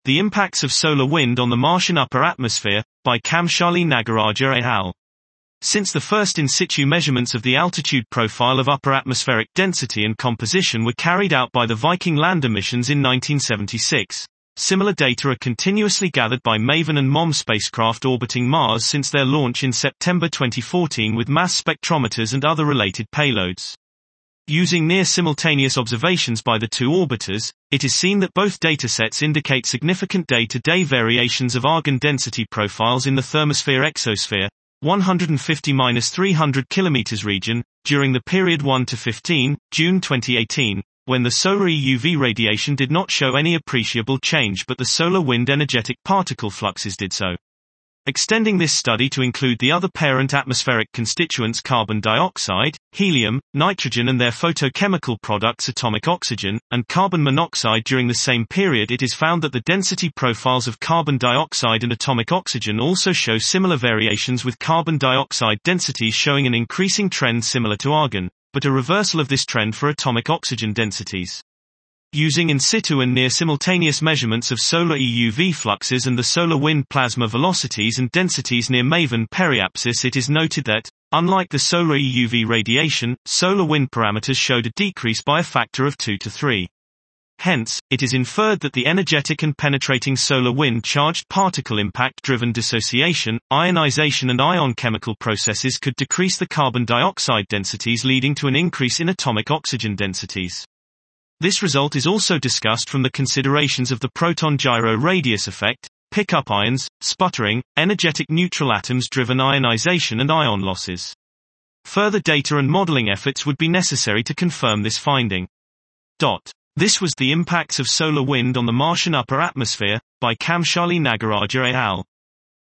The Impacts of Solar Wind on the Martian Upper Atmosphere, by Kamshali Nagaraja et al. Since the first in situ measurements of the altitude profile of upper atmospheric density and composition were carried out by the Viking lander missions in 1976, similar data are continuously gathered by MAVEN and MOM spacecraft orbiting Mars since their launch in September 2014 with mass spectrometers and other related payloads. Using near-simultaneous observations by the two orbiters, it is seen that both datasets indicate significant day-to-day variations of argon density profiles in the thermosphere-exosphere, 150–300 km region, during the period 1 to 15, June 2018, when the solar EUV radiation did not show any appreciable change but the solar wind energetic particle fluxes did so. Extending this study to include the other parent atmospheric constituents carbon dioxide, helium, nitrogen and their photochemical products atomic oxygen, and carbon monoxide during the same period, it is found that the density profiles of carbon dioxide and atomic oxygen also show similar variations, with carbon dioxide densities showing an increasing trend similar to argon, but a reversal of this trend for atomic oxygen densities. Using in situ and near simultaneous measurements of solar EUV fluxes and the solar wind plasma velocities and densities near MAVEN periapsis, it is noted that, unlike the solar EUV radiation, solar wind parameters showed a decrease by a factor of 2 to 3. Hence, it is inferred that the energetic and penetrating solar wind charged particle impact-driven dissociation, ionization and ion chemical processes could decrease the carbon dioxide densities, leading to an increase in atomic oxygen densities. This result is also discussed from the considerations of the proton gyro radius effect, pickup ions, sputtering, energetic neutral atoms-driven ionization and ion losses. Further data and modeling efforts would be necessary to confirm this finding. This was The Impacts of Solar Wind on the Martian Upper Atmosphere, by Kamshali Nagaraja et al.